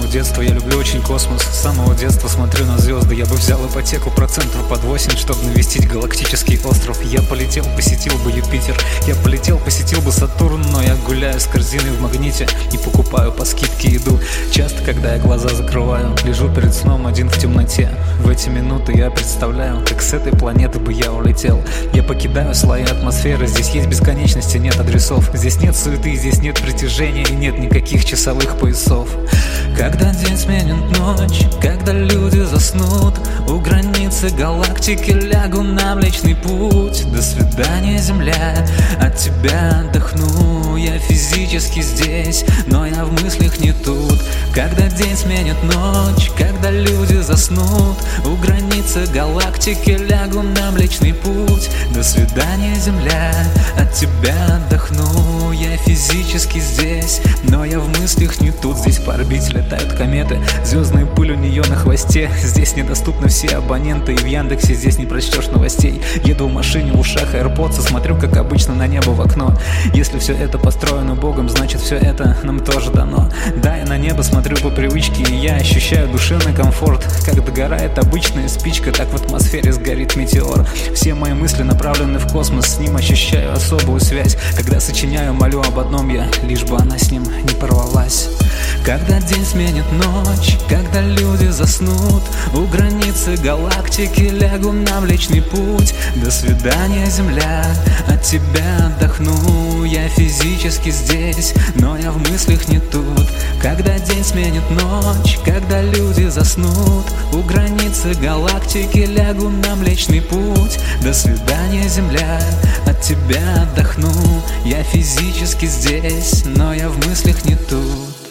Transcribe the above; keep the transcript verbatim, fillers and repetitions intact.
самого детства я люблю очень космос. С самого детства смотрю на звезды. Я бы взял ипотеку процентов под восемь, чтобы навестить галактический остров. Я полетел, посетил бы Юпитер. Я полетел, посетил бы Сатурн. Но я гуляю с корзиной в магните и покупаю по скидке еду. Часто, когда я глаза закрываю, лежу перед сном один в темноте. В эти минуты я представляю, как с этой планеты бы я улетел. Я покидаю слои атмосферы. Здесь есть бесконечности, нет адресов. Здесь нет суеты, здесь нет притяжения и нет никаких часовых поясов. Когда день сменит ночь, когда люди заснут, у границы галактики лягу на Млечный Путь. До свидания, Земля, от тебя отдохну. Я физически здесь, но я в мыслях не тут. Когда день сменит ночь, когда люди заснут, у границы галактики лягу на Млечный Путь. До свидания, Земля, от тебя отдохну. Я физически здесь, но я в мыслях не тут. Здесь по орбите летают кометы, звездная пыль у нее на хвосте. Здесь недоступны все абоненты, и в Яндексе здесь не прочтешь новостей. Еду в машине, в ушах AirPods, смотрю, как обычно, на небо в окно. Если все это построено Богом, значит все это нам тоже дано. Да, я на небо смотрю по привычке, и я ощущаю душевный комфорт. Как догорает обычная спичка, так в атмосфере сгорит метеор. Все мои мысли направлены в космос, с ним ощущаю особую связь. Когда сочиняю, молю об одном я, лишь бы она с ним не порвалась. Когда день сменит ночь, когда люди заснут, у границы галактики лягу на Млечный Путь. До свидания, Земля, от тебя отдохну. Я физически здесь, но я в мыслях не тут. Когда день сменит ночь, когда люди заснут, у границы галактики лягу на Млечный Путь. До свидания, Земля, от тебя отдохну. Я физически здесь, но я в мыслях не тут.